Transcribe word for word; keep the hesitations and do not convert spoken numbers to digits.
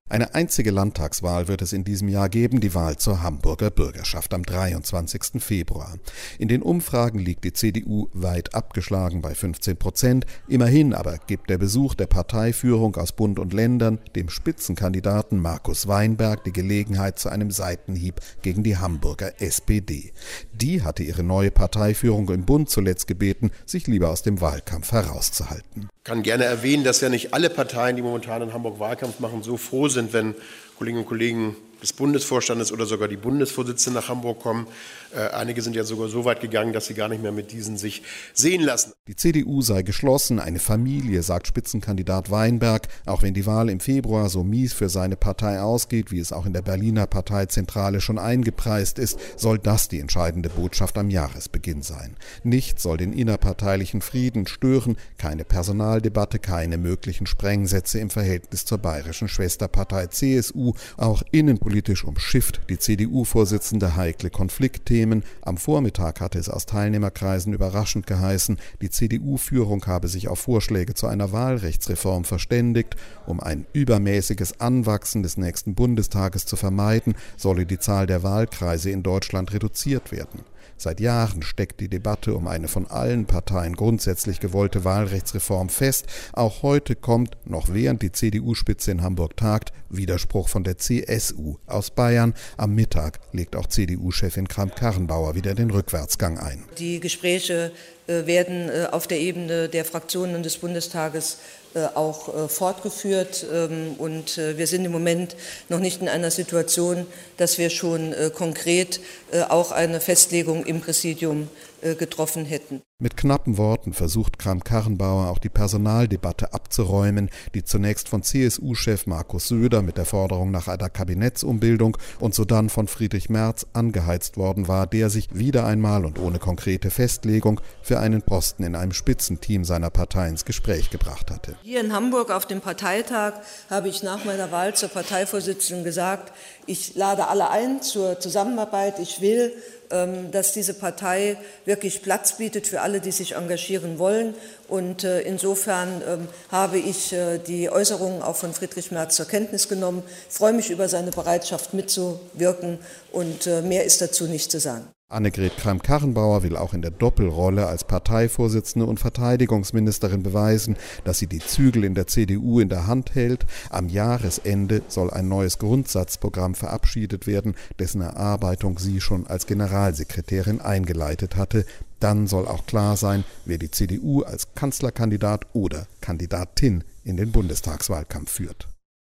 Eine einzige Landtagswahl wird es in diesem Jahr geben, die Wahl zur Hamburger Bürgerschaft am dreiundzwanzigsten Februar. In den Umfragen liegt die C D U weit abgeschlagen bei fünfzehn Prozent. Immerhin aber gibt der Besuch der Parteiführung aus Bund und Ländern dem Spitzenkandidaten Markus Weinberg die Gelegenheit zu einem Seitenhieb gegen die Hamburger S P D. Die hatte ihre neue Parteiführung im Bund zuletzt gebeten, sich lieber aus dem Wahlkampf herauszuhalten. Ich kann gerne erwähnen, dass ja nicht alle Parteien, die momentan in Hamburg Wahlkampf machen, so froh sind, wenn Kolleginnen und Kollegen des Bundesvorstandes oder sogar die Bundesvorsitzende nach Hamburg kommen. Äh, einige sind ja sogar so weit gegangen, dass sie gar nicht mehr mit diesen sich sehen lassen. Die C D U sei geschlossen, eine Familie, sagt Spitzenkandidat Weinberg. Auch wenn die Wahl im Februar so mies für seine Partei ausgeht, wie es auch in der Berliner Parteizentrale schon eingepreist ist, soll das die entscheidende Botschaft am Jahresbeginn sein. Nichts soll den innerparteilichen Frieden stören, keine Personaldebatte, keine möglichen Sprengsätze im Verhältnis zur bayerischen Schwesterpartei C S U. Auch innenpolitisch umschifft die C D U-Vorsitzende heikle Konfliktthemen. Am Vormittag hatte es aus Teilnehmerkreisen überraschend geheißen, die C D U-Führung habe sich auf Vorschläge zu einer Wahlrechtsreform verständigt. Um ein übermäßiges Anwachsen des nächsten Bundestages zu vermeiden, solle die Zahl der Wahlkreise in Deutschland reduziert werden. Seit Jahren steckt die Debatte um eine von allen Parteien grundsätzlich gewollte Wahlrechtsreform fest. Auch heute kommt, noch während die C D U-Spitze in Hamburg tagt, Widerspruch von der C S U aus Bayern. Am Mittag legt auch C D U-Chefin Kramp-Karrenbauer wieder den Rückwärtsgang ein. Die Gespräche äh, werden äh, auf der Ebene der Fraktionen des Bundestages äh, auch äh, fortgeführt. Ähm, und äh, wir sind im Moment noch nicht in einer Situation, dass wir schon äh, konkret äh, auch eine Festlegung im Präsidium äh, getroffen hätten. Mit knappen Worten versucht Kramp-Karrenbauer auch die Personaldebatte abzuräumen, die zunächst von C S U-Chef Markus Söder mit der Forderung nach einer Kabinettsumbildung und sodann von Friedrich Merz angeheizt worden war, der sich wieder einmal und ohne konkrete Festlegung für einen Posten in einem Spitzenteam seiner Partei ins Gespräch gebracht hatte. Hier in Hamburg auf dem Parteitag habe ich nach meiner Wahl zur Parteivorsitzenden gesagt, ich lade alle ein zur Zusammenarbeit. Ich will, dass diese Partei wirklich Platz bietet für alle, die sich engagieren wollen. Und insofern habe ich die Äußerungen auch von Friedrich Merz zur Kenntnis genommen, freue mich über seine Bereitschaft mitzuwirken und mehr ist dazu nicht zu sagen. Annegret Kramp-Karrenbauer will auch in der Doppelrolle als Parteivorsitzende und Verteidigungsministerin beweisen, dass sie die Zügel in der C D U in der Hand hält. Am Jahresende soll ein neues Grundsatzprogramm verabschiedet werden, dessen Erarbeitung sie schon als Generalsekretärin eingeleitet hatte. Dann soll auch klar sein, wer die C D U als Kanzlerkandidat oder Kandidatin in den Bundestagswahlkampf führt.